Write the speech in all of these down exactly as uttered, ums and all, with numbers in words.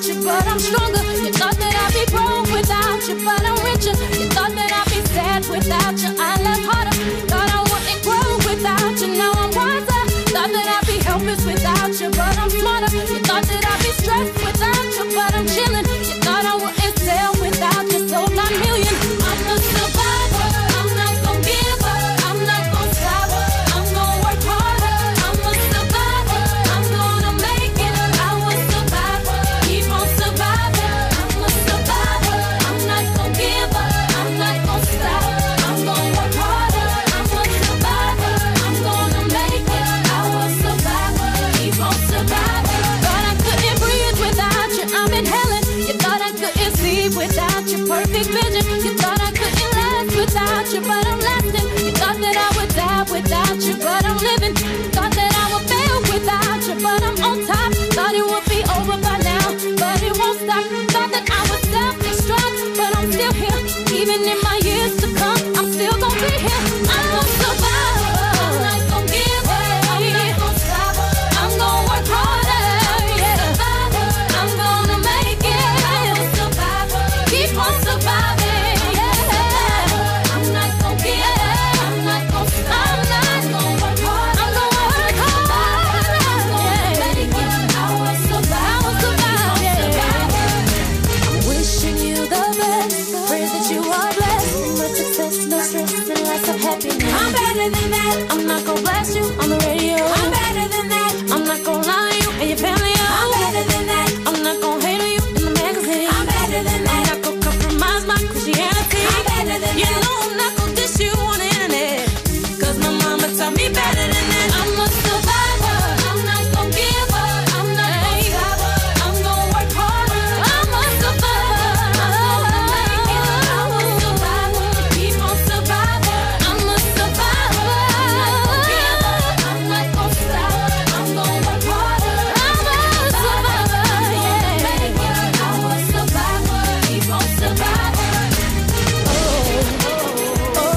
without you, but I'm stronger. You thought that I'd be broke without you, but I'm richer. You thought that I'd be sad without you, I love harder. Thought I wouldn't grow without you, now I'm wiser. Thought that I'd be helpless without you, but I'm smarter. You thought that I'd be stressed without you, but I'm chilling. You thought I wouldn't sell without you, sold my million. I'm a survivor, I'm not gonna give up, I'm not gonna stop, I'm gonna work harder. I'm a survivor, I'm gonna make it, I will survive, keep on surviving. I'm a survivor, I'm not gonna give up, I'm not gonna stop, I'm gonna work harder. I'm a survivor, I'm gonna make it, I will survive, keep on surviving. Thought I couldn't breathe without you, I'm inhaling. You thought I couldn't see without your perfect vision. You thought I couldn't last without you, but I'm lasting. You thought that I would die without you, but I'm living. Thought that I would fail without you, but I'm on top. Thought it would be over by now, but it won't stop. Thought that I would self-destruct, but I'm still here. Even in my years to come, I'm still gonna be here. I'm a survivor, I'm not gonna give up, I'm not gonna stop, I'm gonna work harder. Yeah. I'm gonna make it, I'm a survivor, keep on surviving. Yeah. I'm not gonna give up, I'm not gonna stop, I'm not gonna work hard, I'm gonna work hard. I'm gonna make it, I will survive, I will survive. Yeah. I'm wishing you the best, pray that you are blessed. Much success, no stress, and lots of happiness. I'm better than that, I'm not gonna blast you on the radio. I'm better than that, I'm not gonna lie to you and your family. I'm better than that, I'm not gonna hate on you in the magazine. I'm better than that, I'm not gonna compromise my Christianity. I'm better than you that, you know I'm not gonna diss you on the internet, cause my mama taught me better than that. I'm a survivor, I'm not gonna give up, I'm not gonna stop, I'm gonna work harder. I'm a survivor, I'm gonna make it, I will survive, keep on surviving. I'm a survivor, I'm not gonna give up, I'm not gonna stop, I'm gonna work harder. I'm a survivor, yeah, make it, I will survive, keep on surviving. Oh, oh, oh,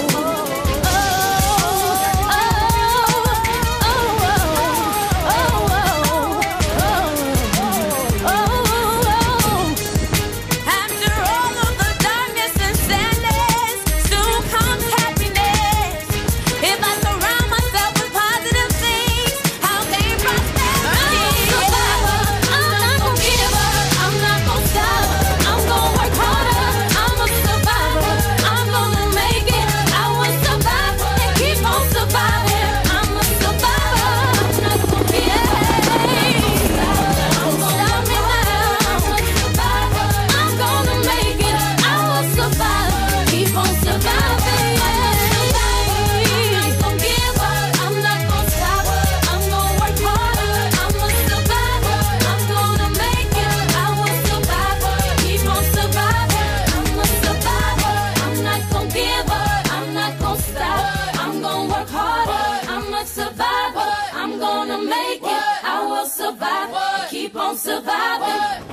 after all of the darkness and sadness, soon comes happiness. If I surround myself with positive things, I'll gain prosperity. I'm a survivor, I'm not gonna give up, I'm not gonna stop, I'm gonna work harder. I'm a survivor, I'm gonna make it, I will survive and keep on surviving. I'm a survivor, I'm not gonna give up, don't stop me now. I'm a survivor, I'm gonna make it, I will survive, keep on surviving. I'm not gonna give up, I'm not gonna stop, I'm gonna work harder. I'm a survivor, I'm gonna make it, I will survive, keep on surviving. I'm a survivor, I'm not gonna give up, I'm not gonna stop, I'm gonna work harder. I'm a survivor, I'm gonna make it, I will survive, keep on surviving.